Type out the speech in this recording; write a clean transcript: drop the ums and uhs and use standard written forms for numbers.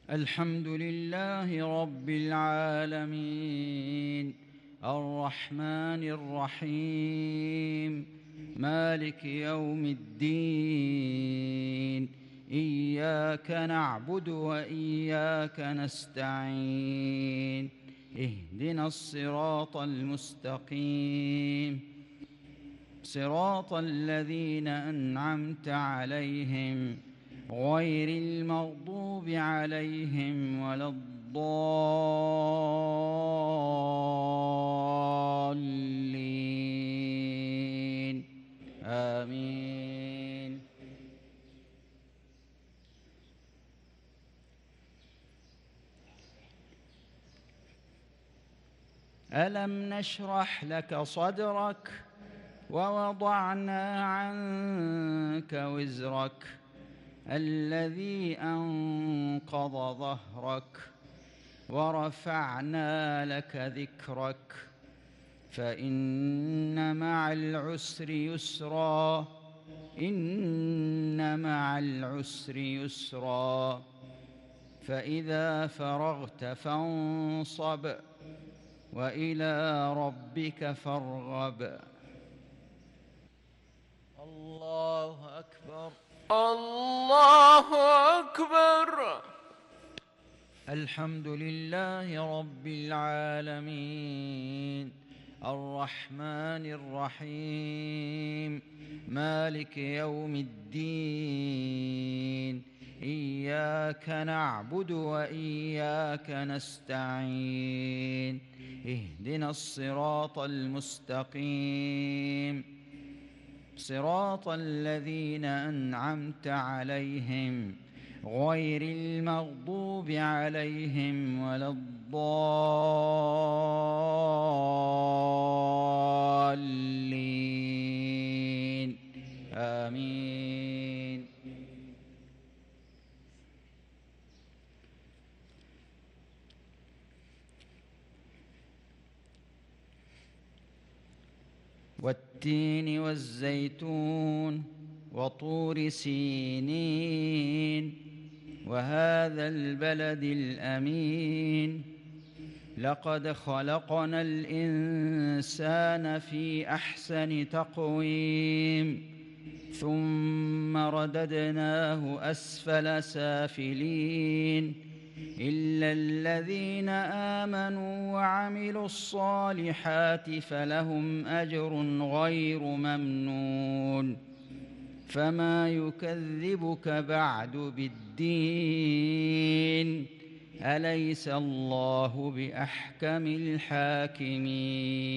الحمد لله رب العالمين، الرحمن الرحيم، مالك يوم الدين. إياك نعبد وإياك نستعين، اهدنا الصراط المستقيم، صراط الذين أنعمت عليهم غير المغضوب عليهم ولا الضالين. آمين. ألم نشرح لك صدرك ووضعنا عنك وزرك الذي أنقض ظهرك ورفعنا لك ذكرك فإن مع العسر يسرا، إن مع العسر يسرا، فإذا فرغت فانصب وإلى ربك فارغب. الله أكبر. الله أكبر. الحمد لله رب العالمين، الرحمن الرحيم، مالك يوم الدين. إياك نعبد وإياك نستعين، اهدنا الصراط المستقيم، صراط الذين أنعمت عليهم غير المغضوب عليهم ولا الضالين. آمين. والتين والزيتون وطور سينين وهذا البلد الأمين، لقد خلقنا الإنسان في أحسن تقويم ثم رددناه أسفل سافلين، إلا الذين آمنوا وعملوا الصالحات فلهم أجر غير ممنون. فما يكذبك بعد بالدين، أليس الله بأحكم الحاكمين؟